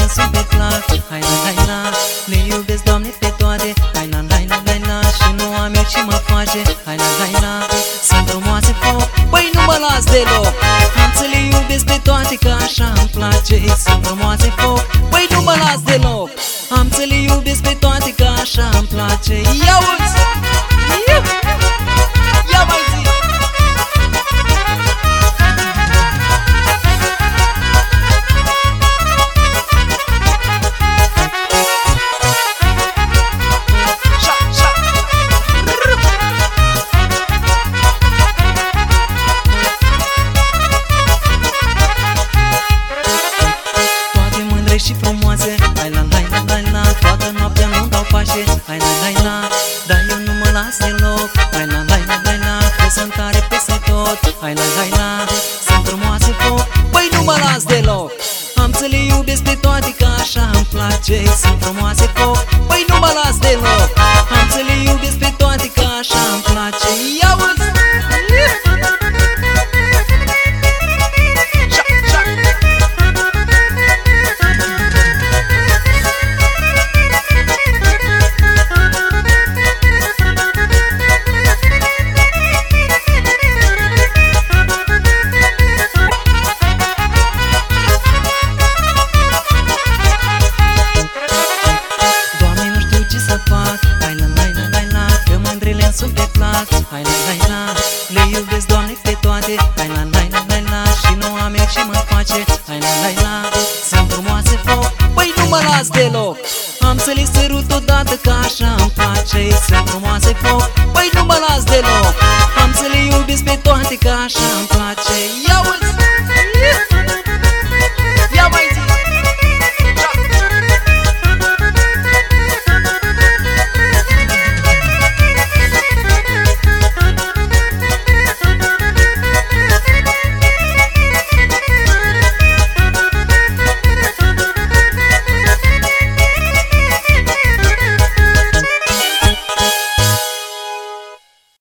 sunt pe plac. Hai la, hai la, le iubesc, Doamne, pe toate. Hai la, hai la, hai la, și nu am eu ce mă face. Hai la, hai la, sunt frumoase foc. Băi, nu mă las deloc. Am să le iubesc pe toate, că așa îmi place. Sunt frumoase foc. Băi, nu mă las deloc. Am să le iubesc pe toate, că așa îmi place. Ia-uți! Ia mai zi! Toate mândre și frumoase. Hai la, hai la, hai la, toată noaptea nu-mi dau pașe. Hai la, hai la, dar eu nu mă las deloc. Hai la, hai la, hai la, că sunt tare peste tot. Hai la, hai la, sunt frumoase foc. Băi, nu mă las deloc. Am să le iubesc pe toate, că așa îmi place. Sunt frumoase foc. Băi, nu mă las deloc. Am să le iubesc pe toate, că așa îmi place. Ia-uți! Sunt pe plac. Hai la, hai la, le iubesc, Doamne, pe toate. Hai la, hai la, hai la, și nu am eu ce mă face. Hai la, hai la, sunt frumoase foc. Băi, nu mă las deloc. Am să le sărut odată, că așa îmi place. Sunt frumoase foc. Băi, nu mă las deloc. Am să le iubesc pe toate, că așa îmi place. Ia-o!